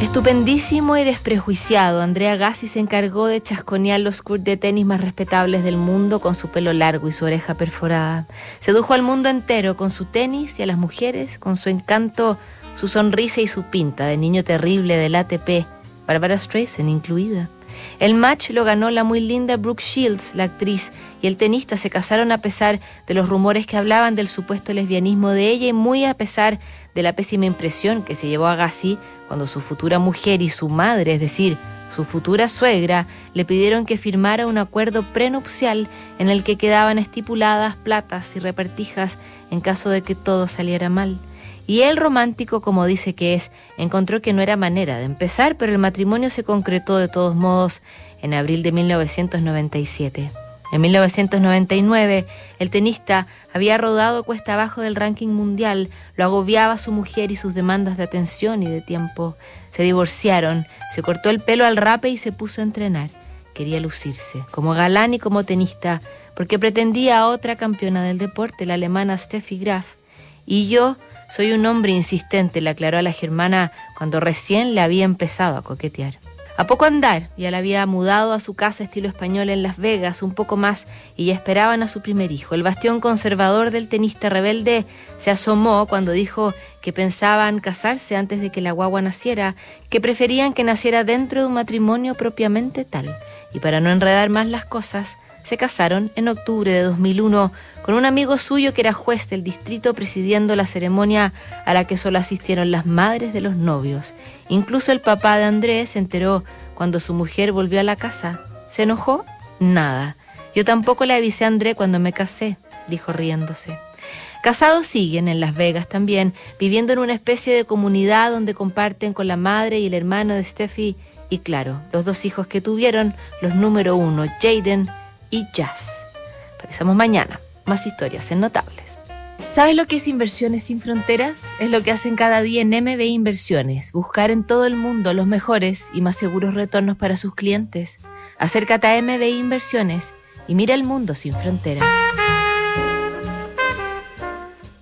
Estupendísimo y desprejuiciado, Andrea Agassi se encargó de chasconear los courts de tenis más respetables del mundo con su pelo largo y su oreja perforada. Sedujo al mundo entero con su tenis y a las mujeres con su encanto, su sonrisa y su pinta de niño terrible del ATP, Barbara Streisand incluida. El match lo ganó la muy linda Brooke Shields, la actriz, y el tenista se casaron a pesar de los rumores que hablaban del supuesto lesbianismo de ella y muy a pesar de la pésima impresión que se llevó a Agassi cuando su futura mujer y su madre, es decir, su futura suegra, le pidieron que firmara un acuerdo prenupcial en el que quedaban estipuladas platas y repartijas en caso de que todo saliera mal. Y él, romántico como dice que es, encontró que no era manera de empezar, pero el matrimonio se concretó de todos modos en abril de 1997. En 1999, el tenista había rodado cuesta abajo del ranking mundial, lo agobiaba su mujer y sus demandas de atención y de tiempo. Se divorciaron, se cortó el pelo al rape y se puso a entrenar. Quería lucirse, como galán y como tenista, porque pretendía a otra campeona del deporte, la alemana Steffi Graf. Y yo soy un hombre insistente, le aclaró a la germana cuando recién le había empezado a coquetear. A poco andar, ya la había mudado a su casa estilo español en Las Vegas, un poco más, y ya esperaban a su primer hijo. El bastión conservador del tenista rebelde se asomó cuando dijo que pensaban casarse antes de que la guagua naciera, que preferían que naciera dentro de un matrimonio propiamente tal. Y para no enredar más las cosas, se casaron en octubre de 2001 con un amigo suyo que era juez del distrito presidiendo la ceremonia a la que solo asistieron las madres de los novios. Incluso el papá de Andrés se enteró cuando su mujer volvió a la casa. ¿Se enojó? Nada. Yo tampoco le avisé a Andrés cuando me casé, dijo riéndose. Casados siguen en Las Vegas también, viviendo en una especie de comunidad donde comparten con la madre y el hermano de Steffi y claro, los dos hijos que tuvieron, los número 1, Jaden y Jazz. Revisamos mañana más historias en Notables. ¿Sabes lo que es Inversiones Sin Fronteras? Es lo que hacen cada día en MBI Inversiones, buscar en todo el mundo los mejores y más seguros retornos para sus clientes. Acércate a MBI Inversiones y mira el mundo sin fronteras.